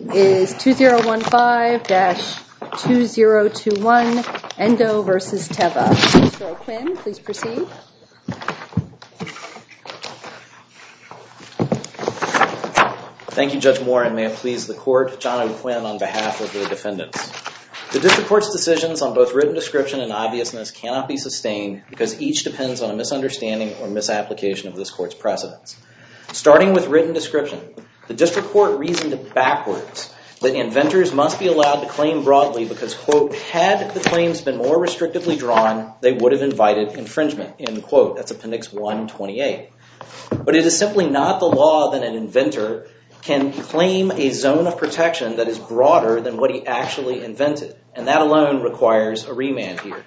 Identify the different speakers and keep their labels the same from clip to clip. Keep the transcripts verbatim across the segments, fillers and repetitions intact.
Speaker 1: is two zero one five dash two zero two one, Endo versus Teva. Mister O'Quinn, please proceed.
Speaker 2: Thank you, Judge Moore, and may it please the Court, John O'Quinn on behalf of the defendants. The District Court's decisions on both written description and obviousness cannot be sustained because each depends on a misunderstanding or misapplication of this Court's precedents. Starting with written description, the District Court reasoned backwards that inventors must be allowed to claim broadly because, quote, had the claims been more restrictively drawn, they would have invited infringement, end quote. That's Appendix one twenty-eight. But it is simply not the law that an inventor can claim a zone of protection that is broader than what he actually invented. And that alone requires a remand here.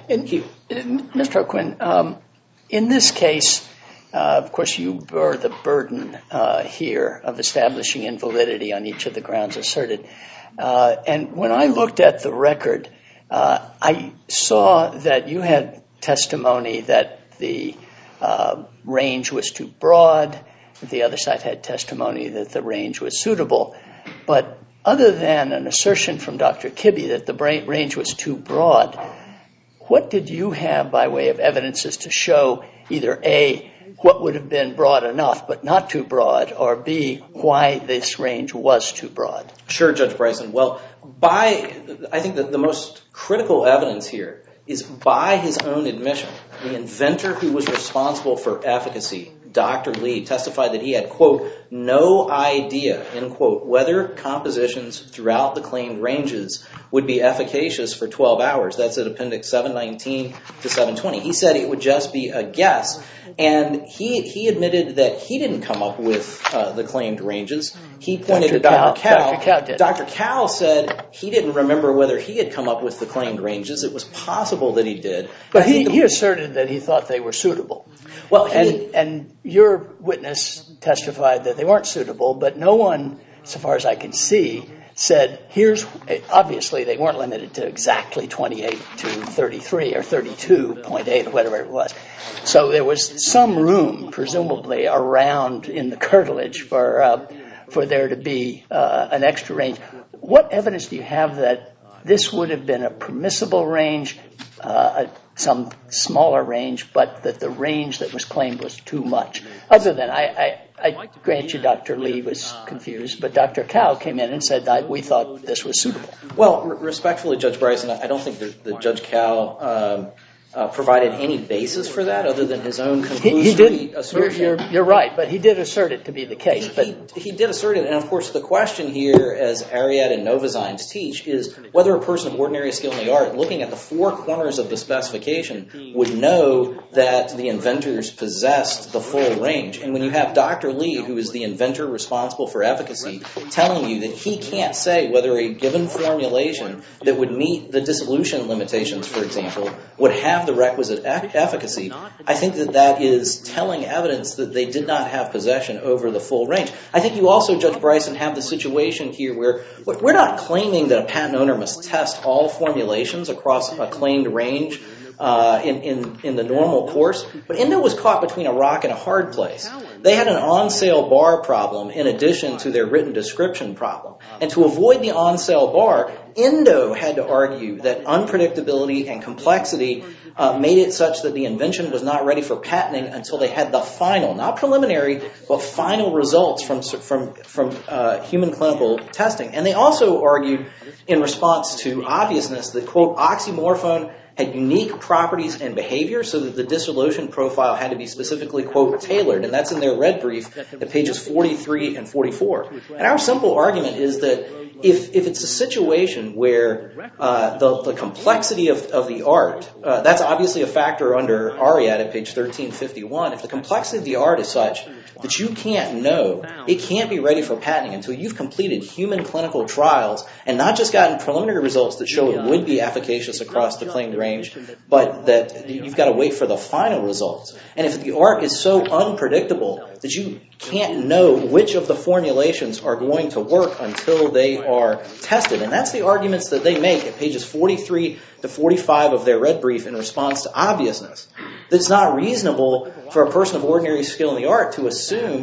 Speaker 3: And, Mister O'Quinn, um, in this case, uh, of course, you bear the burden uh, here of establishing invalidity on each of the grounds asserted. Uh, and when I looked at the record, uh, I saw that you had testimony that the uh, range was too broad. The other side had testimony that the range was suitable. But other than an assertion from Doctor Kibbe that the range was too broad, what did you have by way of evidences to show either A, what would have been broad enough but not too broad, or B, why this range was too broad?
Speaker 2: Sure, Judge Bryson. Well, by I think that the most critical evidence here is by his own admission. The inventor who was responsible for efficacy, Doctor Lee, testified that he had, quote, no idea, end quote, whether compositions throughout the claimed ranges would be efficacious for twelve hours. That's at Appendix seven nineteen to seven twenty. He said it would just be a guess. And he he admitted that he didn't come up with uh, the claimed ranges. He pointed to Doctor Cow.
Speaker 3: Doctor Cow did.
Speaker 2: Doctor Cow said he didn't remember whether he had come up with the claimed ranges. It was possible that he did.
Speaker 3: But he, he asserted that he thought they were suitable.
Speaker 2: Well, he,
Speaker 3: and, and your witness testified that they weren't suitable, but no one, so far as I can see, said, here's, obviously they weren't limited to exactly twenty-eight to thirty-three or thirty-two point eight or whatever it was. So there was some room, presumably, around in the curtilage for uh, for there to be uh, an extra range. What evidence do you have that this would have been a permissible range, uh, some smaller range, but that the range that was claimed was too much? Other than, I, I, I grant you Doctor Lee was confused, but Doctor Cow came in and said that we thought this was suitable.
Speaker 2: Well, respectfully, Judge Bryson, I don't think that, that Judge Cow um, uh, provided any basis for that other than his own conclusory
Speaker 3: he, he did,
Speaker 2: assertion.
Speaker 3: You're, you're, you're right, but he did assert it to be the case.
Speaker 2: He,
Speaker 3: but
Speaker 2: he, he did assert it, and of course the question here, as Ariad and Novozymes teach, is whether a person of ordinary skill in the art, looking at the four corners of the specification, would know that the inventors possessed the full range. And when you have Doctor Lee, who is the inventor responsible for efficacy, telling you that he can't say whether a given formulation that would meet the dissolution limitations, for example, would have the requisite e- efficacy, I think that that is telling evidence that they did not have possession over the full range. I think you also, Judge Bryson, have the situation here where we're not claiming that a patent owner must test all formulations across a claimed range uh, in, in, in the normal course, but Endo was caught between a rock and a hard place. They had an on-sale bar problem in addition to their written description problem. And to avoid the on-sale bar, Endo had to argue that unpredictability and complexity uh, made it such that the invention was not ready for patenting until they had the final, not preliminary, but final results from from from uh, human clinical testing. And they also argued in response to obviousness that, quote, oxymorphone had unique properties and behavior so that the dissolution profile had to be specifically, quote, tailored. And that's in their red brief at pages forty-three and forty-four. And our simple argument is that if if it's a situation where uh, the, the complexity of, of the art, uh, that's obviously a factor under Ariad at page thirteen fifty-one. If the complexity of the art is such that you can't know, it can't be ready for patenting until you've completed human clinical trials and not just gotten preliminary results that show it would be efficacious across the claimed range, but that you've got to wait for the final results. And if the art is so unpredictable that you can't know which of the formulations are going to work until they are tested. And that's the arguments that they make at pages forty-three to forty-five of their red brief in response to obviousness. That it's not reasonable for a person of ordinary skill in the art to assume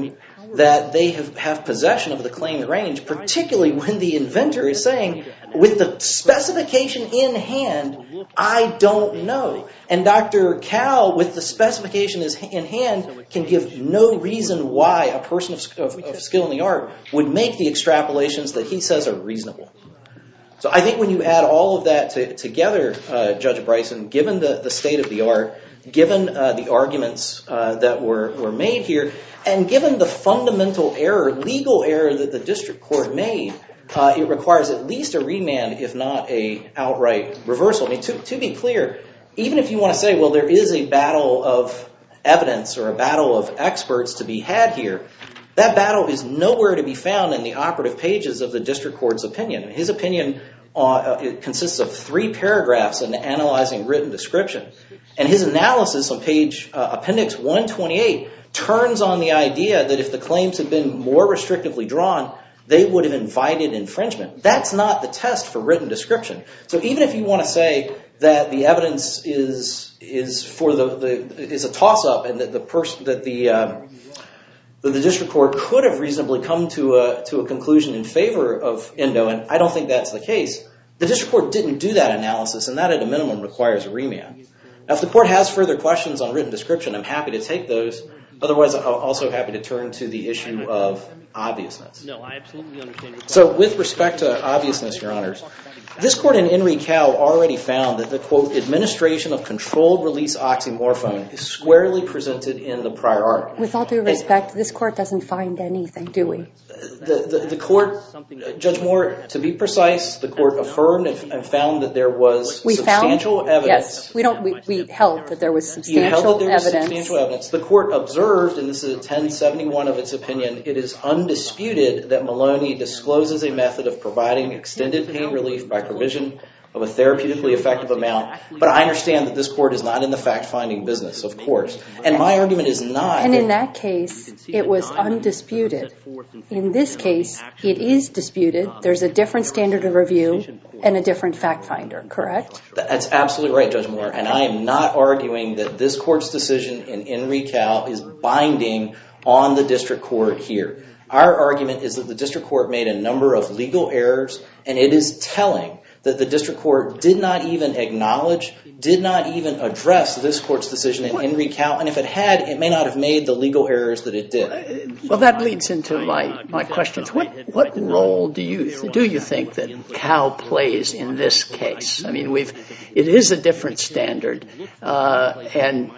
Speaker 2: that they have, have possession of the claimed range, particularly when the inventor is saying, with the specification in hand, I don't know. And Doctor Kao, with the specification in hand, can give no reason why a person of, of, of skill in the art would make the extrapolations that he says are reasonable. So I think when you add all of that to, together, uh, Judge Bryson, given the, the state of the art, given uh, the arguments uh, that were, were made here, and given the fundamental error, legal error that the district court made, uh, it requires at least a remand, if not a outright reversal. I mean, to, to be clear, even if you want to say, well, there is a battle of evidence or a battle of experts to be had here, that battle is nowhere to be found in the operative pages of the district court's opinion. His opinion uh, it consists of three paragraphs in analyzing written description. And his analysis on page uh, appendix one twenty-eight turns on the idea that if the claims had been more restrictively drawn, they would have invited infringement. That's not the test for written description. So even if you want to say that the evidence is is for the, the is a toss-up and that the person that the um, that the district court could have reasonably come to a to a conclusion in favor of Endo, and I don't think that's the case. The district court didn't do that analysis, and that at a minimum requires a remand. Now, if the court has further questions on written description, I'm happy to take those. Otherwise, I'm also happy to turn to the issue of obviousness.
Speaker 4: No, I absolutely understand your question.
Speaker 2: So with respect to obviousness, Your Honors, this court in In Re Cal already found that the, quote, administration of controlled release oxymorphone is squarely presented in the prior art.
Speaker 1: With all due respect, this court doesn't find anything, do we?
Speaker 2: The, the, the court, Judge Moore, to be precise, the court affirmed and found that there was
Speaker 1: we
Speaker 2: substantial
Speaker 1: found,
Speaker 2: evidence.
Speaker 1: Yes, we don't. We, we held that there was substantial
Speaker 2: you held that there was
Speaker 1: evidence.
Speaker 2: substantial evidence. The court observed, and this is at ten seventy-one of its opinion, it is undisputed that Maloney discloses a method of providing extended pain relief by provision of a therapeutically effective amount. But I understand that this court is not in the fact-finding business, of course. And my argument is not...
Speaker 1: And in that case, it was undisputed. In this case, it is disputed. There's a different standard of review and a different fact-finder, correct?
Speaker 2: That's absolutely right, Judge Moore. And I am not arguing that this court's decision in In Re Cal is binding on the district court here. Our argument is that the district court made a number of legal errors, and it is telling that the district court did not even acknowledge, did not even address this court's decision in In Re Cal, and if it had, it may not have made the legal errors that it did.
Speaker 3: Well, that leads into my, my questions. What what role do you do you think that Cal plays in this case? I mean, we've it is a different standard, uh, and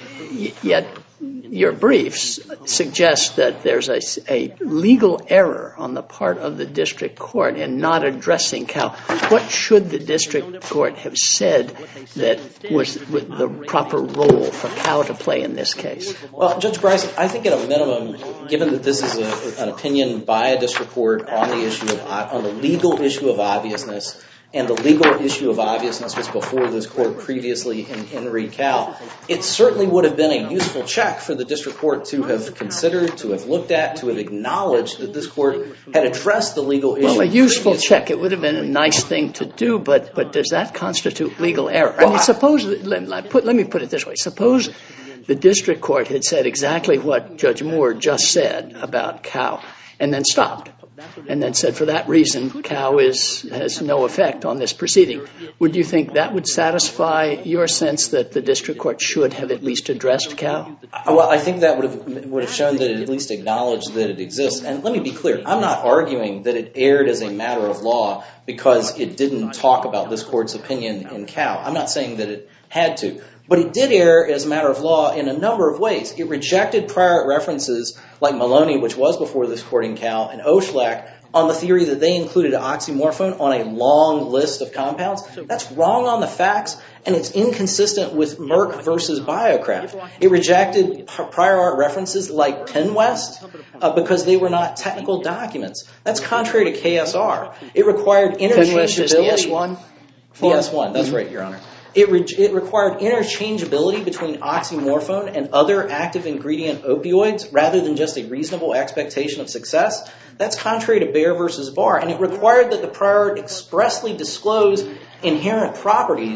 Speaker 3: yet your briefs suggest that there's a, a legal error on the part of the district court in not addressing Cal. What should the district court have said that was the proper role for Cal to play in this case?
Speaker 2: Well, Judge Bryson, I think at a minimum, given that this is a, an opinion by a district court on the issue of on the legal issue of obviousness, and the legal issue of obviousness was before this court previously in In Re Cal, it certainly would have been a useful check for the district court to have considered, to have looked at, to have acknowledged that this court had addressed the legal issue.
Speaker 3: Well, a useful check, it would have been a nice thing to do, but but does that constitute legal error? I mean, suppose, let, put, let me put it this way. Suppose the district court had said exactly what Judge Moore just said about Cal, and then stopped. And then said, for that reason, Cal is, has no effect on this proceeding. Would you think that would satisfy your sense that the district court should have at least addressed Cal?
Speaker 2: Well, I think that would have would have shown that it at least acknowledged that it exists. And let me be clear, I'm not arguing that it erred as a matter of law because it didn't talk about this court's opinion in Cal. I'm not saying that it had to. But it did err as a matter of law in a number of ways. It rejected prior references like Maloney, which was before this court in Cal, and Oshlak on the theory that they included oxymorphone on a long list of compounds. That's wrong on the facts, and it's inconsistent with Merck versus Biocraft. It rejected prior art references like Penwest uh, because they were not technical documents. That's contrary to K S R. It required interchangeability.
Speaker 3: Penwest is the S one?
Speaker 2: The S one, that's mm-hmm. right, Your Honor. It, re- it required interchangeability between oxymorphone and other active ingredient opioids rather than just a reasonable expectation of success. That's contrary to Bayer versus Barr. And it required that the prior art expressly disclose inherent properties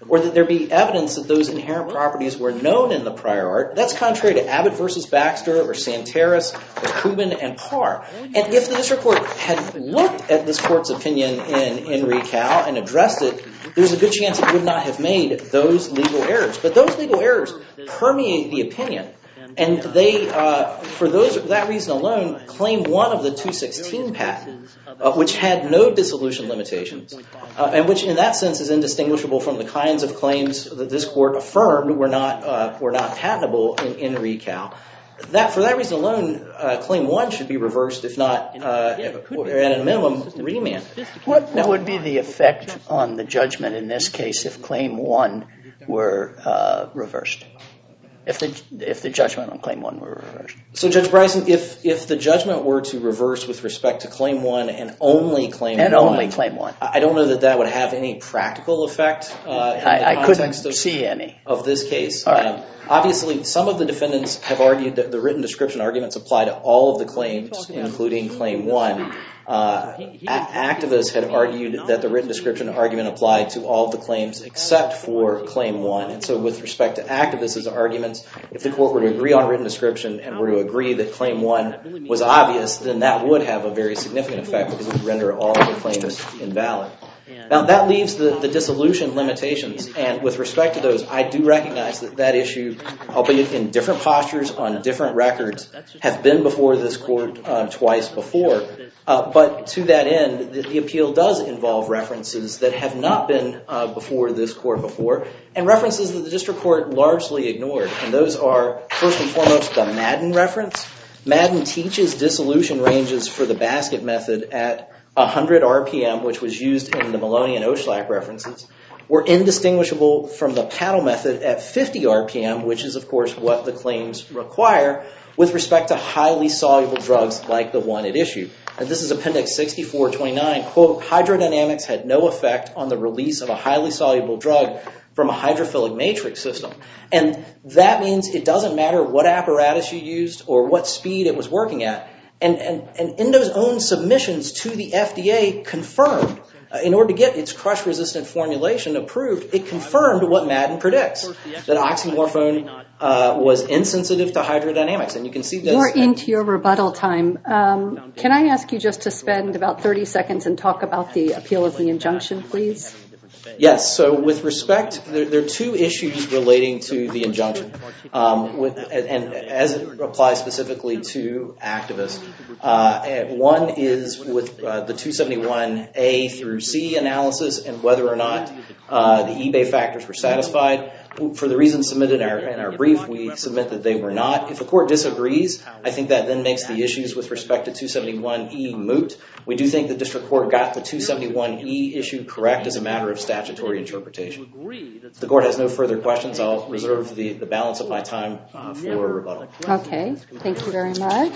Speaker 2: or that there be evidence that those inherent properties were known in the prior art. That's contrary to Abbott versus Baxter or Santeris or Kubin and Parr. And if the district court had looked at this court's opinion in, in Recal and addressed it, there's a good chance it would not have made those legal errors. But those legal errors permeate the opinion. And they, uh, for those that reason alone, claim one of the two sixteen patent, uh, which had no dissolution limitations, uh, and which in that sense is indistinguishable from the kinds of claims that this court affirmed were not uh, were not patentable in, in Recal. That, for that reason alone, uh, claim one should be reversed, if not, uh, at a minimum, remand.
Speaker 3: What now, would be the effect on the judgment in this case if claim one were uh, reversed? If the if the judgment on claim one were reversed?
Speaker 2: So, Judge Bryson, if if the judgment were to reverse with respect to claim one and only claim
Speaker 3: and
Speaker 2: one,
Speaker 3: only claim one,
Speaker 2: I don't know that that would have any practical effect. Uh, in
Speaker 3: I,
Speaker 2: the
Speaker 3: I couldn't
Speaker 2: of,
Speaker 3: see any
Speaker 2: of this case.
Speaker 3: All right.
Speaker 2: Um, obviously, some of the defendants have argued that the written description arguments apply to all of the claims, including claim one. Uh, a- activists had argued that the written description argument applied to all of the claims except for claim one. And so with respect to activists' arguments, if the court were to agree on written description and were to agree that claim one was obvious, then that would have a very significant effect because it would render all of the claims invalid. Now, that leaves the, the dissolution limitations, and with respect to those, I do recognize that that issue, albeit in different postures on different records, have been before this court uh, twice before. Uh, but to that end, the, the appeal does involve references that have not been uh, before this court before, and references that the district court largely ignored. And those are, first and foremost, the Madden reference. Madden teaches dissolution ranges for the basket method at one hundred R P M, which was used in the Maloney and Oshlag references, were indistinguishable from the paddle method at fifty R P M, which is, of course, what the claims require with respect to highly soluble drugs like the one at issue. And this is Appendix sixty-four twenty-nine. Quote, hydrodynamics had no effect on the release of a highly soluble drug from a hydrophilic matrix system. And that means it doesn't matter what apparatus you used or what speed it was working at. And, and, and Endo's own submissions to the F D A confirmed, uh, in order to get its crush-resistant formulation approved, it confirmed what Madden predicts, that oxymorphone uh, was insensitive to hydrodynamics. And you can see that.
Speaker 1: You're into your rebuttal time. Um, can I ask you just to spend about thirty seconds and talk about the appeal of the injunction, please?
Speaker 2: Yes, so with respect, there, there are two issues relating to the injunction, um, with, and, and as it applies specifically to activists. Uh, one is with uh, the two seventy-one A through C analysis and whether or not uh, the eBay factors were satisfied. For the reasons submitted in our, in our brief, we submit that they were not. If the court disagrees, I think that then makes the issues with respect to two seventy-one E moot. We do think the district court got the two seventy-one E issue correct as a matter of statutory interpretation. If the court has no further questions, I'll reserve the, the balance of my time uh, for rebuttal.
Speaker 1: Okay, thank you very much.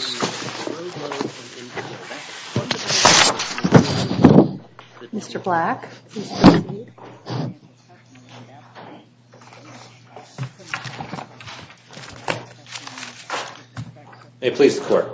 Speaker 1: Mister Black, please proceed.
Speaker 4: May it please the court.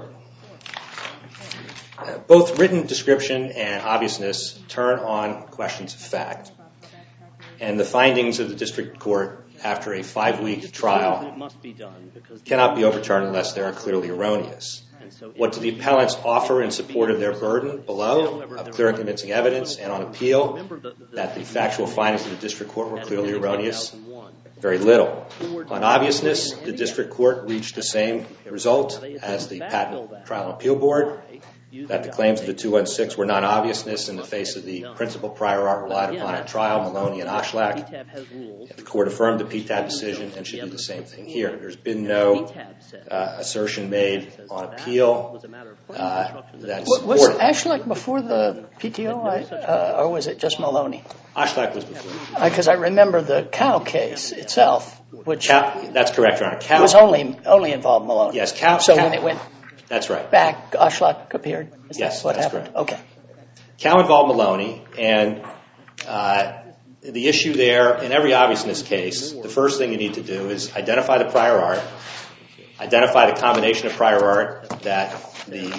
Speaker 4: Uh, both written description and obviousness turn on questions of fact. And the findings of the district court after a five-week trial cannot be overturned unless they are clearly erroneous. What do the appellants offer in support of their burden below of clear and convincing evidence and on appeal that the factual findings of the district court were clearly erroneous? Very little. On obviousness, the district court reached the same result as the Patent Trial and Appeal Board, that the claims of the two sixteen were non-obviousness in the face of the principal prior art relied upon at trial, Maloney and Oshlag. The court affirmed the P T A B decision and should do the same thing here. There's been no uh, assertion made on appeal uh, that supported.
Speaker 3: Was Oshlag before the P T O, uh, or was it just Maloney?
Speaker 4: Oshlag was before.
Speaker 3: Because uh, I remember the Cow case itself, which
Speaker 4: Cow, that's correct, Your Honor. Cow
Speaker 3: was only only involved Maloney.
Speaker 4: Yes, Cow.
Speaker 3: So
Speaker 4: Cow,
Speaker 3: when it went.
Speaker 4: That's right.
Speaker 3: Back, Oshlag appeared? Is
Speaker 4: yes,
Speaker 3: that what
Speaker 4: that's
Speaker 3: happened?
Speaker 4: correct.
Speaker 3: Okay.
Speaker 4: Cow involved Maloney, and uh, the issue there, in every obviousness case, the first thing you need to do is identify the prior art, identify the combination of prior art that the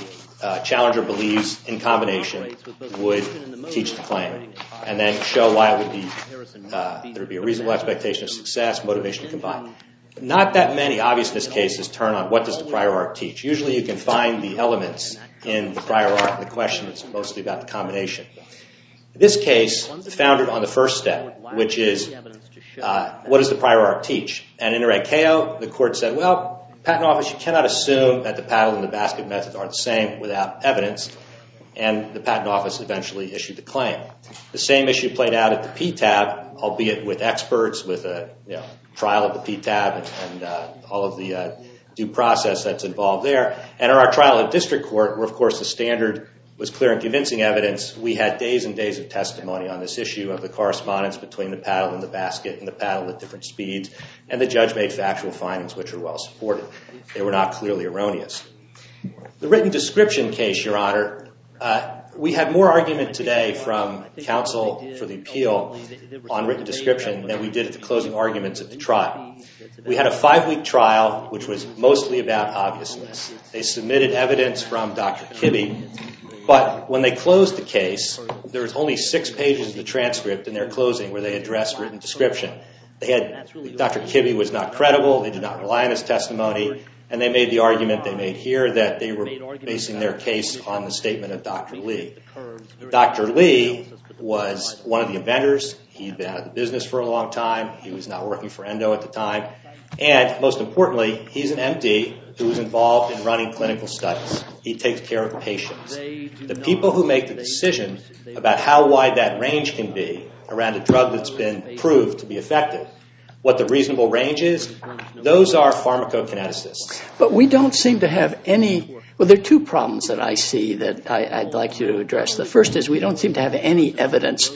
Speaker 4: uh, challenger believes in combination would teach the claim, and then show why it would be uh, there would be a reasonable expectation of success, motivation to combine. Not that many obviousness cases turn on what does the prior art teach. Usually you can find the elements in the prior art, and the question is mostly about the combination. This case founded on the first step, which is uh, what does the prior art teach? And in Irakeo, the court said, well, Patent Office, you cannot assume that the paddle and the basket methods are the same without evidence, and the Patent Office eventually issued the claim. The same issue played out at the P T A B, albeit with experts, with a you know, trial of the P T A B and, and uh, all of the uh, due process that's involved there. And in our trial at district court, where of course the standard was clear and convincing evidence, we had days and days of testimony on this issue of the correspondence between the paddle and the basket and the paddle at different speeds, and the judge made factual findings which are well supported. They were not clearly erroneous. The written description case, Your Honor, uh, we had more argument today from counsel for the appeal on written description than we did at the closing arguments at the trial. We had a five-week trial, which was mostly about obviousness. They submitted evidence from Doctor Kibbe, but when they closed the case, there was only six pages of the transcript in their closing where they addressed written description. They had Doctor Kibbe was not credible. They did not rely on his testimony. And they made the argument they made here that they were basing their case on the statement of Doctor Lee. Doctor Lee was one of the inventors. He'd been out of the business for a long time. He was not working for Endo at the time. And most importantly, he's an M D who was involved in running clinical studies. He takes care of patients. The people who make the decision about how wide that range can be around a drug that's been proved to be effective, what the reasonable range is, those are pharmacokineticists.
Speaker 3: But we don't seem to have any, well, there are two problems that I see that I, I'd like you to address. The first is we don't seem to have any evidence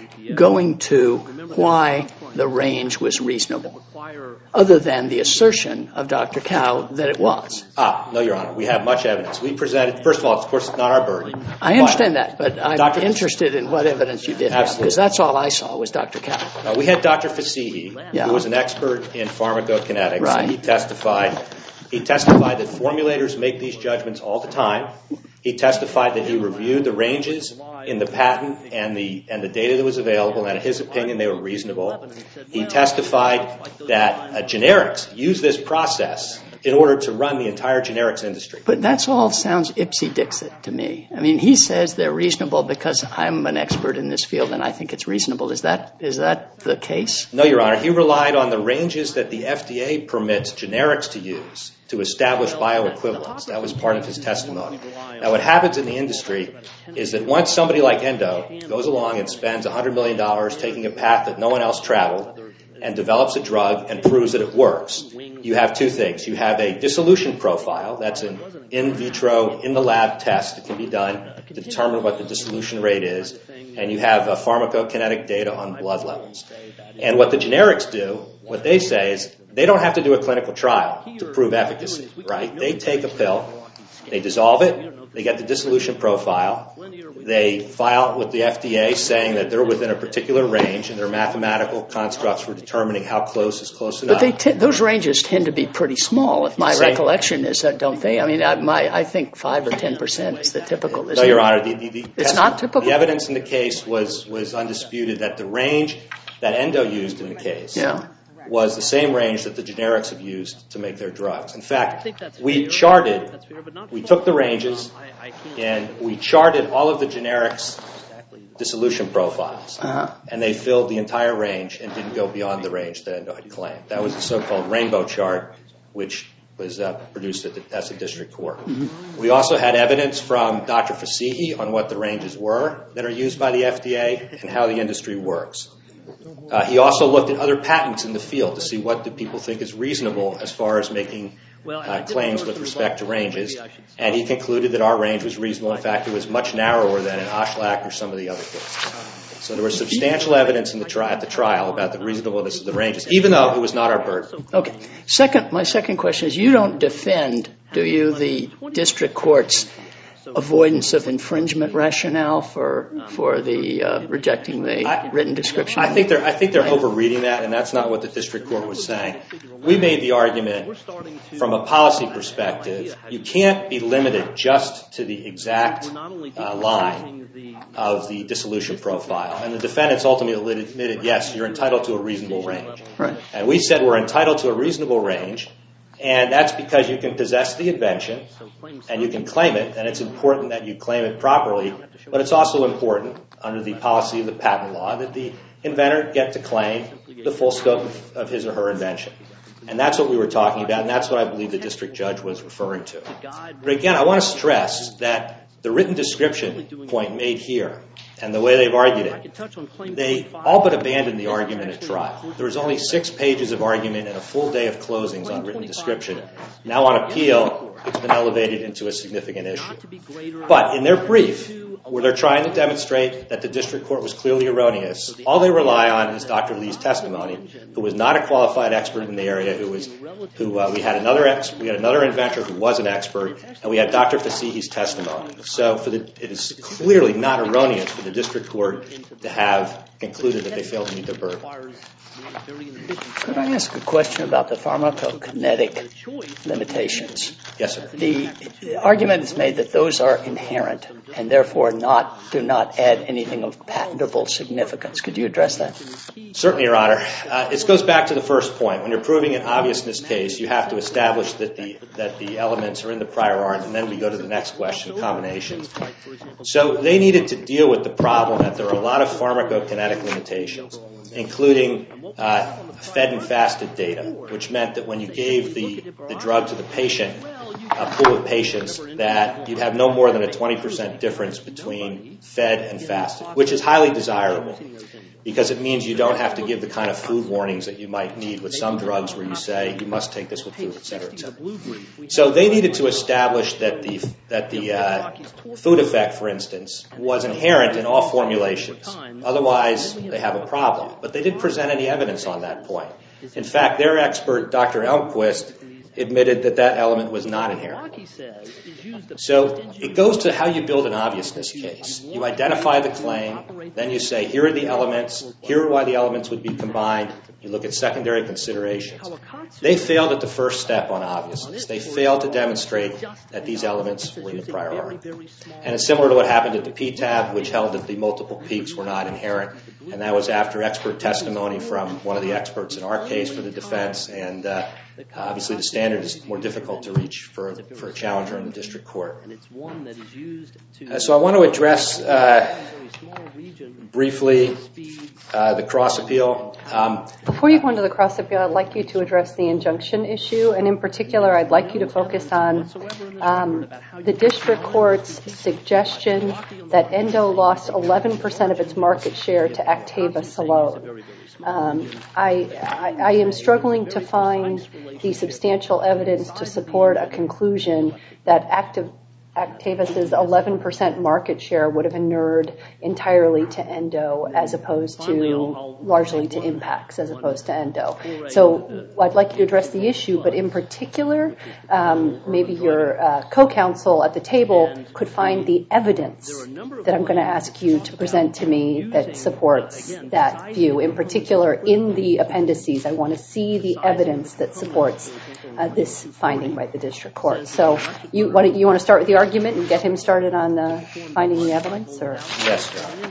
Speaker 3: going to why the range was reasonable, other than the assertion of Doctor Cow that it was.
Speaker 4: Ah, no, Your Honor. We have much evidence. We presented, first of all, of course, it's not our burden.
Speaker 3: I understand that, but I'm Doctor interested in what evidence you did have, because that's all I saw was Doctor Cow.
Speaker 4: Uh, we had Doctor Fasihi, yeah. who was an expert in pharmacokinetics.
Speaker 3: Right.
Speaker 4: And he testified, he testified that formulators make these judgments all the time. He testified that he reviewed the ranges in the patent and the and the data that was available, and in his opinion, they were reasonable. He testified that uh, generics use this process in order to run the entire generics industry.
Speaker 3: But that's all sounds ipsy-dixit to me. I mean, he says they're reasonable because I'm an expert in this field and I think it's reasonable. Is that is that the case?
Speaker 4: No, Your Honor. He relied on the ranges that the F D A permits generics to use to establish bioequivalence. That was part of his testimony. Now, what happens in the industry is that once somebody like Endo goes along and spends one hundred million dollars taking a path that no one else traveled and develops a drug and proves that it works, you have two things. You have a dissolution profile. That's an in vitro, in the lab test that can be done to determine what the dissolution rate is. And you have a pharmacokinetic data on blood levels. And what the generics do, what they say is they don't have to do a clinical trial to prove efficacy, right? They take a pill, they dissolve it, they get the dissolution profile, they file with the F D A saying that they're within a particular range and their mathematical constructs for determining how close is close enough.
Speaker 3: But they t- those ranges tend to be pretty small, if my Same. recollection is that, don't they? I mean, I, my, I think five or ten percent is the typical, isn't
Speaker 4: No, Your
Speaker 3: it?
Speaker 4: Honor. The, the, the
Speaker 3: it's not typical?
Speaker 4: The evidence in the case was, was undisputed that the range that Endo used in the case
Speaker 3: yeah.
Speaker 4: was the same range that the generics have used to make their drugs. In fact, we charted, we took the ranges and we charted all of the generics dissolution profiles.
Speaker 3: Uh-huh.
Speaker 4: And they filled the entire range and didn't go beyond the range that Endo had claimed. That was the so-called rainbow chart, which was uh, produced at the, as a district court. Mm-hmm. We also had evidence from Doctor Fasihi on what the ranges were that are used by the F D A and how the industry works. Uh, he also looked at other patents in the field to see what do people think is reasonable as far as making uh, claims with respect to ranges, and he concluded that our range was reasonable. In fact, it was much narrower than in Ashlak or some of the other cases. So there was substantial evidence in the tri- at the trial about the reasonableness of the ranges, even though it was not our burden.
Speaker 3: Okay. Second, my second question is, you don't defend, do you, the district court's avoidance of infringement rationale for for the uh, rejecting the I, written description?
Speaker 4: I think they're I think they're overreading that, and that's not what the district court was saying. We made the argument from a policy perspective. You can't be limited just to the exact uh, line of the dissolution profile, and the defendants ultimately admitted, yes, you're entitled to a reasonable range.
Speaker 3: Right.
Speaker 4: And we said we're entitled to a reasonable range. And that's because you can possess the invention and you can claim it, and it's important that you claim it properly, but it's also important under the policy of the patent law that the inventor get to claim the full scope of, of his or her invention. And that's what we were talking about, and that's what I believe the district judge was referring to. But again, I want to stress that the written description point made here and the way they've argued it, they all but abandoned the argument at trial. There was only six pages of argument and a full day of closings on written description. Now on appeal, it's been elevated into a significant issue. But in their brief, where they're trying to demonstrate that the district court was clearly erroneous, all they rely on is Doctor Lee's testimony, who was not a qualified expert in the area, who was, who uh, we had another ex, we had another inventor who was an expert, and we had Doctor Fasihi's testimony. So for the, it is clearly not erroneous for the district court to have concluded that they failed to meet their burden.
Speaker 3: Could I ask a question about the pharmacokinetic limitations?
Speaker 4: Yes, sir.
Speaker 3: The, the argument is made that those are inherent and therefore not do not add anything of patentable significance. Could you address that?
Speaker 4: Certainly, Your Honor. Uh, it goes back to the first point. When you're proving an obviousness case, you have to establish that the that the elements are in the prior art, and then we go to the next question, combinations. So they needed to deal with the problem that there are a lot of pharmacokinetic limitations, including uh, fed and fasted data, which meant that when you gave the, the drug to the patient, a pool of patients, that you'd have no more than a twenty percent difference between fed and fasted, which is highly desirable because it means you don't have to give the kind of food warnings that you might need with some drugs where you say you must take this with food, et cetera, et cetera. So they needed to establish that the that the uh, food effect, for instance, was inherent in all formulations. Otherwise, they have a problem. But they didn't present any evidence on that point. In fact, their expert, Doctor Elmquist, admitted that that element was not inherent. So it goes to how you build an obviousness case. You identify the claim, then you say, here are the elements, here are why the elements would be combined. You look at secondary considerations. They failed at the first step on obviousness. They failed to demonstrate that these elements were in the prior art. And it's similar to what happened at the P T A B, which held that the multiple peaks were not inherent. And that was after expert testimony from one of the experts in our case for the defense. And uh, obviously the standard is more difficult to reach for, for a challenger in the district court. Uh, so I want to address uh, briefly uh, the cross appeal. Um,
Speaker 1: Before you go into the cross appeal, I'd like you to address the injunction issue, and in particular, I'd like you to focus on um, the district court's suggestion that Endo lost eleven percent of its market share to Actavis Salone. Um, I, I, I am struggling to find the substantial evidence to support a conclusion that active Actavis's eleven percent market share would have inured entirely to Endo as opposed to largely to Impax as opposed to Endo. So I'd like you to address the issue, but in particular, um, maybe your uh, co-counsel at the table could find the evidence that I'm going to ask you to present to me that supports that view. In particular, in the appendices, I want to see the evidence that supports uh, this finding by the district court. So you, what, you want to start with the argument and get him started on uh, finding the evidence? Or?
Speaker 4: Yes, Your Honor.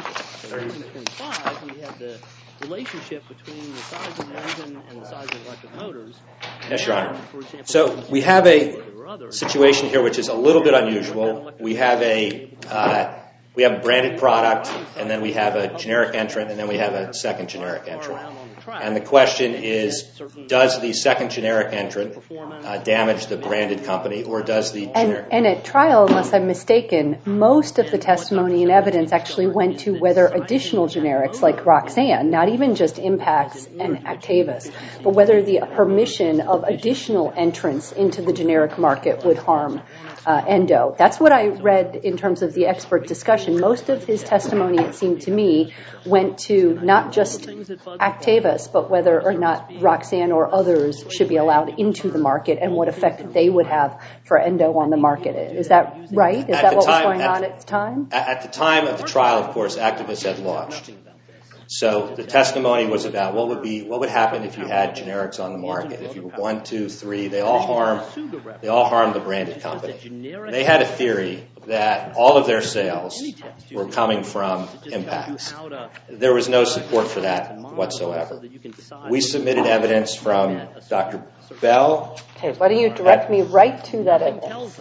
Speaker 5: We had the relationship between the size of the engine and the size of electric motors.
Speaker 4: Yes, Your Honor. So we have a situation here which is a little bit unusual. We have a uh, we have a branded product, and then we have a generic entrant, and then we have a second generic entrant. And the question is, does the second generic entrant uh, damage the branded company, or does the generic...
Speaker 1: And, and at trial, unless I'm mistaken, most of the testimony and evidence actually went to whether additional generics like Roxanne, not even just Impax and Actavis, but whether the permission of additional entrants into the generic market would harm uh, Endo. That's what I read in terms of the expert discussion. Most of his testimony, it seemed to me, went to not just Actavis, but whether or not Roxanne or others should be allowed into the market and what effect they would have for Endo on the market. Is that right? Is
Speaker 4: At
Speaker 1: that
Speaker 4: the
Speaker 1: what
Speaker 4: time-
Speaker 1: was going
Speaker 4: at-
Speaker 1: on at the time?
Speaker 4: At the time of the trial, of course, Actavis had launched. So the testimony was about what would be what would happen if you had generics on the market. If you were one, two, three, they all harm they all harm the branded company. They had a theory that all of their sales were coming from Impax. There was no support for that whatsoever. We submitted evidence from Doctor Bell.
Speaker 1: Okay, why don't you direct me right to that evidence?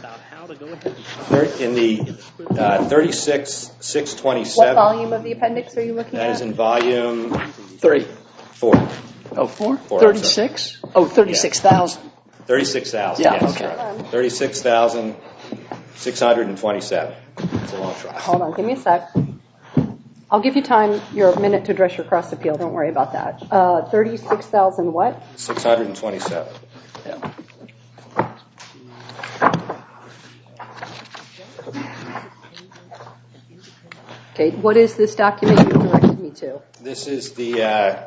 Speaker 4: In the uh, thirty-six six twenty-seven.
Speaker 1: What volume of the appendix are you looking
Speaker 4: That
Speaker 1: at?
Speaker 4: is in volume
Speaker 3: Three.
Speaker 4: four.
Speaker 3: Oh, four?
Speaker 4: Four,
Speaker 3: thirty-six? Oh, thirty-six thousand.
Speaker 4: Thirty-six thousand.
Speaker 3: Yeah,
Speaker 4: yes,
Speaker 3: okay.
Speaker 4: right. Thirty-six thousand six hundred and twenty-seven. It's a long trial.
Speaker 1: Hold on, give me a sec. I'll give you time, your minute to address your cross appeal. Don't worry about that. Uh, thirty-six thousand what?
Speaker 4: Six hundred and twenty-seven.
Speaker 3: Yeah.
Speaker 1: Okay, what is this document you directed me to?
Speaker 4: This is the. Uh,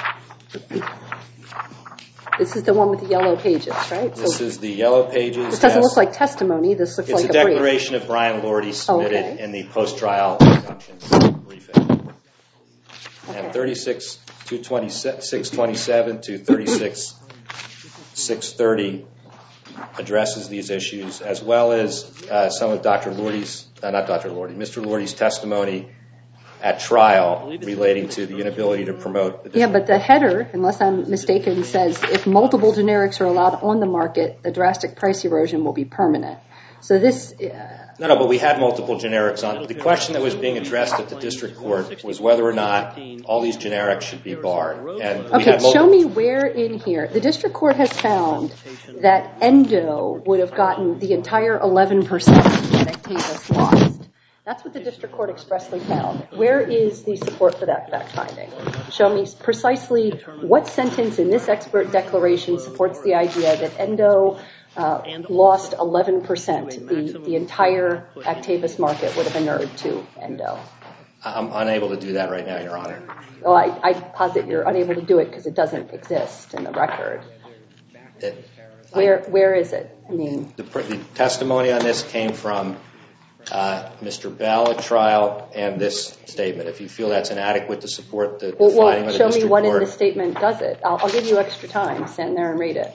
Speaker 1: This is the one with the yellow pages, right?
Speaker 4: this
Speaker 1: So
Speaker 4: is the yellow pages.
Speaker 1: this doesn't
Speaker 4: yes.
Speaker 1: look like testimony. This looks
Speaker 4: It's
Speaker 1: like
Speaker 4: a
Speaker 1: a brief.
Speaker 4: declaration of Brian Lordy submitted
Speaker 1: Okay.
Speaker 4: in the post-trial injunction briefing.
Speaker 1: Okay.
Speaker 4: And thirty-six six twenty-seven to thirty-six six thirty addresses these issues, as well as uh, some of Doctor Lordy's, uh, not Doctor Lordy, Mister Lordy's testimony at trial relating to the inability to promote.
Speaker 1: Yeah, but the header, unless I'm mistaken, says if multiple generics are allowed on the market, the drastic price erosion will be permanent. So this... Uh,
Speaker 4: No, no, but we had multiple generics on. The question that was being addressed at the district court was whether or not all these generics should be barred. And we
Speaker 1: okay,
Speaker 4: had multiple-
Speaker 1: show me where in here. The district court has found that Endo would have gotten the entire eleven percent that Actavis lost. That's what the district court expressly found. Where is the support for that fact finding? Show me precisely what sentence in this expert declaration supports the idea that Endo uh, lost eleven percent. The, the entire Actavis market would have inured to Endo.
Speaker 4: I'm unable to do that right now, Your Honor.
Speaker 1: Well, I, I posit you're unable to do it because it doesn't exist in the record.
Speaker 4: It,
Speaker 1: Where Where is it? I mean,
Speaker 4: the, the testimony on this came from uh, Mister Bell at trial and this statement. If you feel that's inadequate to support the, the
Speaker 1: well, well,
Speaker 4: finding of the
Speaker 1: show me
Speaker 4: district
Speaker 1: what
Speaker 4: court.
Speaker 1: in the statement does it. I'll, I'll give you extra time. Stand there and read it.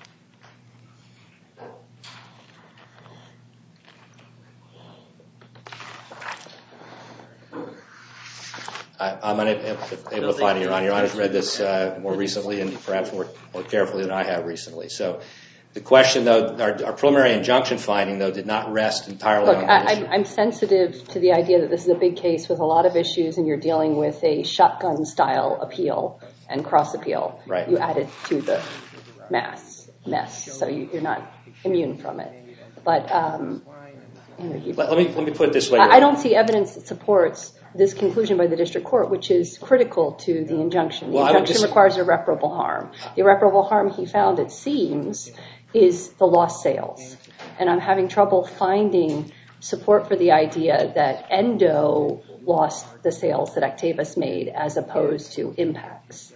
Speaker 4: I, I'm unable able to find it, Your Honor. Your Honor's read this uh, more recently and perhaps more, more carefully than I have recently. So the question, though, our, our preliminary injunction finding, though, did not rest entirely
Speaker 1: Look,
Speaker 4: on
Speaker 1: I,
Speaker 4: that issue.
Speaker 1: I'm, I'm sensitive to the idea that this is a big case with a lot of issues and you're dealing with a shotgun-style appeal and cross-appeal.
Speaker 4: Right.
Speaker 1: You added to the mass mess, so you, you're not immune from it. But, um, you know, you,
Speaker 4: Let, let me let me put it this way.
Speaker 1: I, I don't see evidence that supports this conclusion by the district court, which is critical to the injunction. The
Speaker 4: Well, I would
Speaker 1: injunction
Speaker 4: dis-
Speaker 1: requires irreparable harm. The irreparable harm he found, it seems, is the lost sales. And I'm having trouble finding support for the idea that Endo lost the sales that Actavis made as opposed to Impax.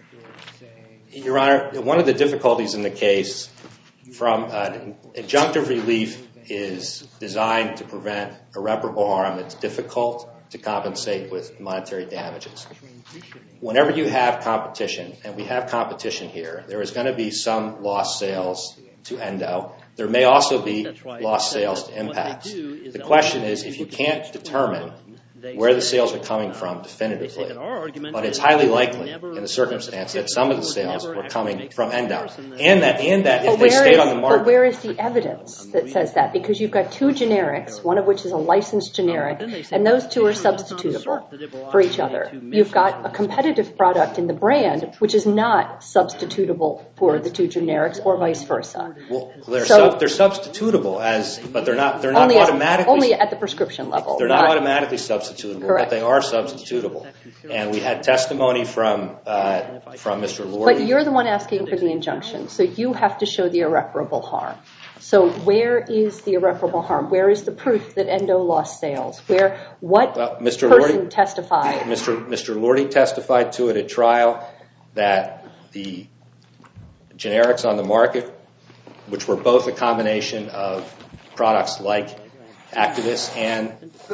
Speaker 4: Your Honor, one of the difficulties in the case from uh, injunctive relief is designed to prevent irreparable harm. It's difficult to compensate with monetary damages. Whenever you have competition, and we have competition here, there is going to be some lost sales to Endo. There may also be lost sales to Impax. The question is, if you can't determine where the sales are coming from definitively, but it's highly likely in the circumstance that some of the sales were coming from Endo, and that and that if
Speaker 1: But
Speaker 4: they
Speaker 1: where
Speaker 4: stayed
Speaker 1: is-
Speaker 4: on the market.
Speaker 1: But where is the evidence that says that? Because you've got two generics, one of which is a licensed generic, and those two are substitutable for each other. You've got a competitive product in the brand, which is not substitutable for the two generics, or vice versa.
Speaker 4: Well, they're,
Speaker 1: So-
Speaker 4: sub, they're substitutable as, but they're not. They're not
Speaker 1: Only, as,
Speaker 4: automatically.
Speaker 1: only at the prescription level.
Speaker 4: They're not automatically substitutable,
Speaker 1: Correct.
Speaker 4: but they are substitutable. And we had testimony from uh, from Mister Lordy.
Speaker 1: But you're the one asking for the injunction, so you have to show the irreparable harm. So where is the irreparable harm? Where is the proof that Endo lost sales? Where, what
Speaker 4: well, Mister
Speaker 1: person
Speaker 4: Lordy,
Speaker 1: testified?
Speaker 4: Mister Mister Lordy testified to it at trial that the generics on the market, which were both a combination of products like Activist and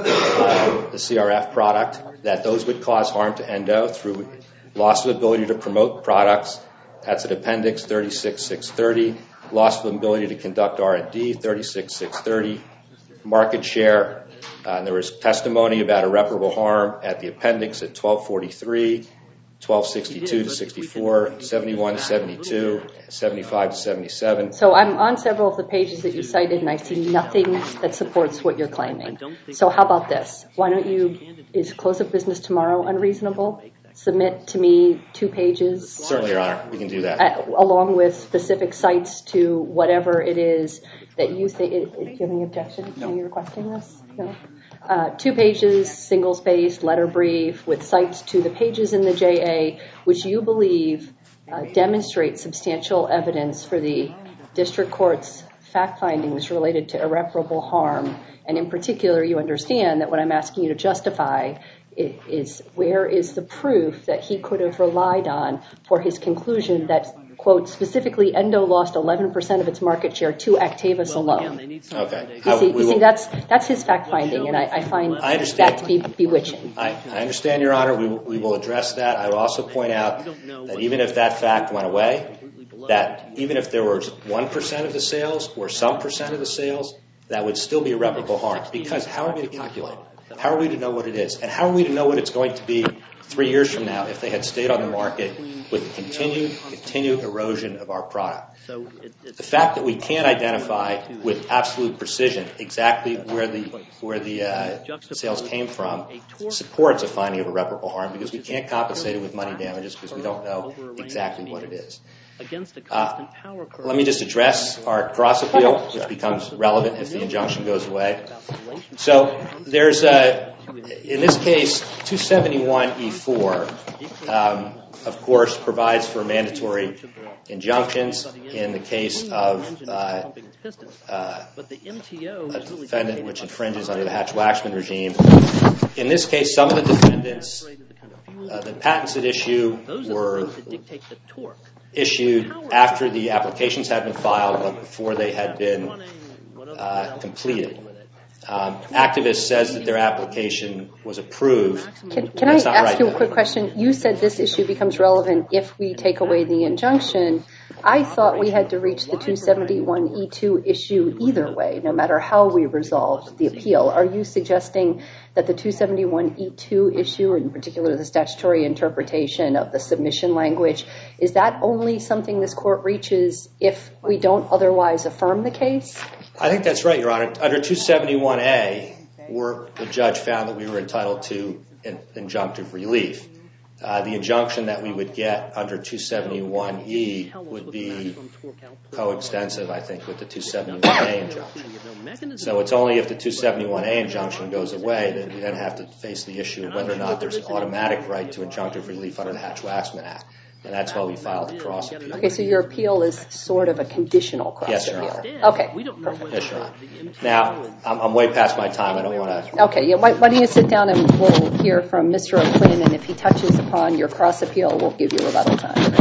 Speaker 4: uh, the C R F product, that those would cause harm to Endo through loss of ability to promote products. That's at Appendix thirty-six six thirty. Loss of ability to conduct R and D, thirty-six six thirty. Market share. Uh, and there was testimony about irreparable harm at the appendix at twelve forty-three, twelve sixty-two to sixty-four, seventy-one to seventy-two, seventy-five to seventy-seven.
Speaker 1: So I'm on several of the pages that you cited, and I see nothing that supports what you're claiming. So how about this? Why don't you, is close of business tomorrow unreasonable? Submit to me two pages.
Speaker 4: Certainly, Your Honor, we can do that.
Speaker 1: Uh, along with specific cites to whatever it is that you think. It, do you have any objection to me requesting this? No. Uh, two pages, single spaced, letter brief, with cites to the pages in the J A, which you believe uh, demonstrate substantial evidence for the district court's fact findings related to irreparable harm. And in particular, you understand that what I'm asking you to justify is where is the proof that he could have relied on for his conclusion that, quote, specifically Endo lost eleven percent of its market share to Actavis alone.
Speaker 4: Okay.
Speaker 1: You see, you see that's that's his fact finding, and I, I find
Speaker 4: I understand.
Speaker 1: that to be bewitching.
Speaker 4: I, I understand, Your Honor. We, we will address that. I will also point out that even if that fact went away, that even if there was one percent of the sales or some percent of the sales, that would still be irreparable harm. Because how are we to calculate it? How are we to know what it is? And how are we to know what it's going to be three years from now if they had stayed on the market with continued continued erosion of our product? The fact that we can't identify with absolute precision exactly where the where the uh, sales came from supports a finding of irreparable harm, because we can't compensate it with money damages because we don't know exactly what it is. Uh, let me just address our cross appeal, which becomes relevant if the injunction goes away. So there's a, in this case, two seventy-one E four, um, of course, provides for mandatory injunctions in the case of uh, uh, a defendant which infringes under the Hatch-Waxman regime. In this case, some of the defendants, uh, the patents at issue were issued after the applications had been filed but before they had been uh, completed. Um, Activist says that their application was approved.
Speaker 1: Can, can I ask right. you a quick question? You said this issue becomes relevant if we take away the injunction. I thought we had to reach the two seventy-one E two issue either way, no matter how we resolved the appeal. Are you suggesting that the two seventy-one E two issue, in particular the statutory interpretation of the submission language, is that only something this court reaches if we don't otherwise affirm the case?
Speaker 4: I think that's right, Your Honor. Under two seventy-one A, where the judge found that we were entitled to in, injunctive relief. Uh, the injunction that we would get under two seventy-one E would be coextensive, I think, with the two seventy-one A injunction. So it's only if the two seventy-one A injunction goes away that we then have to face the issue of whether or not there's an automatic right to injunctive relief under the Hatch-Waxman Act. And that's why we filed the cross appeal.
Speaker 1: Okay, so your appeal is sort of a conditional cross
Speaker 4: yes,
Speaker 1: appeal.
Speaker 4: Yes, Your Honor.
Speaker 1: Okay, perfect.
Speaker 4: Yes, Your Honor. Now, I'm, I'm way past my time. I don't want to...
Speaker 1: Okay, yeah, why, why don't you sit down and we'll hear from Mister O'Quinn, and if he touches upon your cross appeal, we'll give you rebuttal time.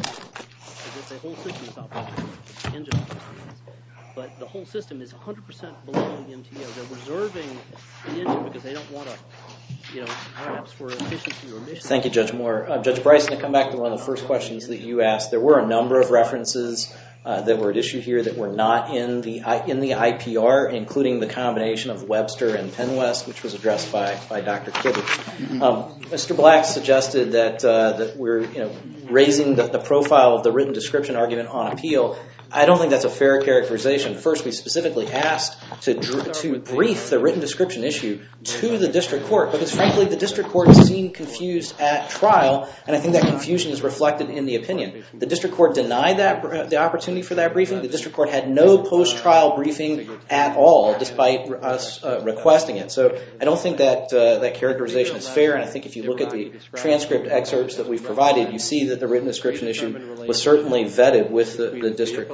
Speaker 5: But the whole system is one hundred percent below the M T O. They're reserving the engine because they don't want to, you know, perhaps for efficiency or mission.
Speaker 2: Thank you, Judge Moore. Uh, Judge Bryson, to come back to one of the first questions that you asked, there were a number of references uh, that were at issue here that were not in the in the I P R, including the combination of Webster and Penwest, which was addressed by by Doctor Kibbe. Mm-hmm. Um, Mister Black suggested that uh, that we're you know raising the, the profile of the written description argument on appeal. I don't think that's a fair characterization. First, we specifically asked to dr- to brief the written description issue to the district court because, frankly, the district court seemed confused at trial, and I think that confusion is reflected in the opinion. The district court denied that uh, the opportunity for that briefing. The district court had no post-trial briefing at all, despite us uh, requesting it. So I don't think that uh, that characterization is fair, and I think if you look at the transcript excerpts that we've provided, you see that the written description issue was certainly vetted with the, the district court.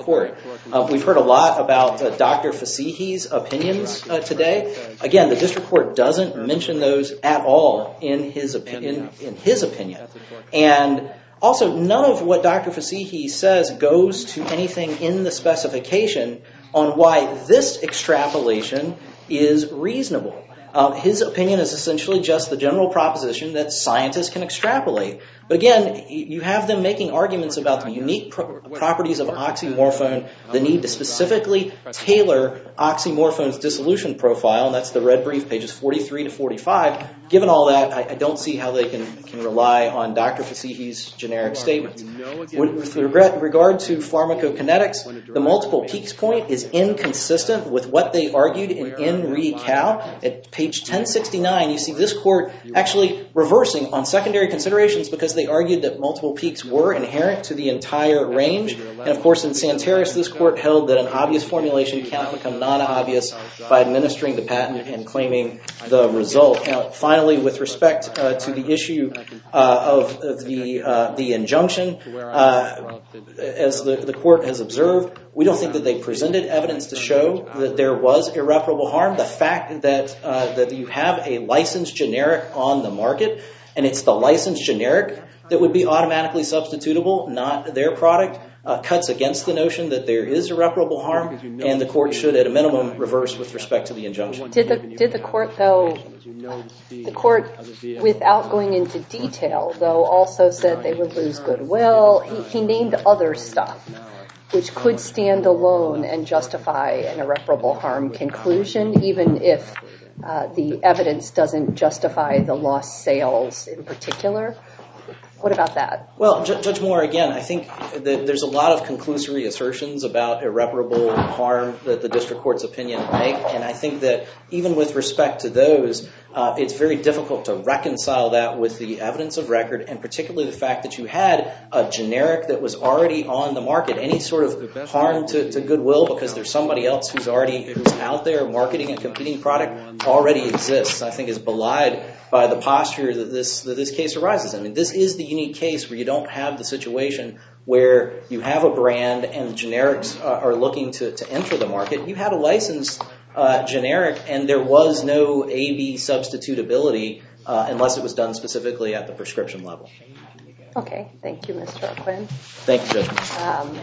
Speaker 2: court. Uh, we've heard a lot about uh, Doctor Fasihi's opinions uh, today. Again, the district court doesn't mention those at all in his opinion. In his opinion, and also none of what Doctor Fasihi says goes to anything in the specification on why this extrapolation is reasonable. Uh, his opinion is essentially just the general proposition that scientists can extrapolate. But again, you have them making arguments about the unique pro- properties of oxymorphone, the need to specifically tailor oxymorphone's dissolution profile, and that's the red brief, pages forty-three to forty-five. Given all that, I, I don't see how they can, can rely on Doctor Fasihi's generic statements. With regret, regard to pharmacokinetics, the multiple peaks point is inconsistent with what they argued in In Re Cal. At page ten sixty-nine, you see this court actually reversing on secondary considerations because they argued that multiple peaks were inherent to the entire range. And of course, in Santeris, this court held that an obvious formulation cannot become non-obvious by administering the patent and claiming the result. Now, finally, with respect uh, to the issue uh, of, of the uh, the injunction, uh, as the, the court has observed, we don't think that they presented evidence to show that there was irreparable harm. The fact that uh, that you have a licensed generic on the market, and it's the licensed generic that would be automatically substitutable, not their product, uh, cuts against the notion that there is irreparable harm, and the court should, at a minimum, reverse with respect to the injunction.
Speaker 1: Did the did the court, though, the court, without going into detail, though, also said they would lose goodwill? He, he named other stuff, which could stand alone and justify an irreparable harm conclusion, even if uh, the evidence doesn't justify the lost sales in particular. What about that?
Speaker 2: Well, J- Judge Moore, again, I think that there's a lot of conclusory assertions about irreparable harm that the district court's opinion make, and I think that even with respect to those, uh, it's very difficult to reconcile that with the evidence of record, and particularly the fact that you had a generic that was already on the market. Any sort of harm to, to goodwill because there's somebody else who's already who's out there marketing a competing product already exists, I think is belied by the posture that this that this case arises. I mean, this is the unique case where you don't have the situation where you have a brand and the generics uh, are looking to, to enter the market. You had a licensed uh, generic, and there was no A B substitutability uh, unless it was done specifically at the prescription level.
Speaker 1: Okay, thank you, Mister O'Quinn.
Speaker 2: Thank you, Judge.
Speaker 1: Um,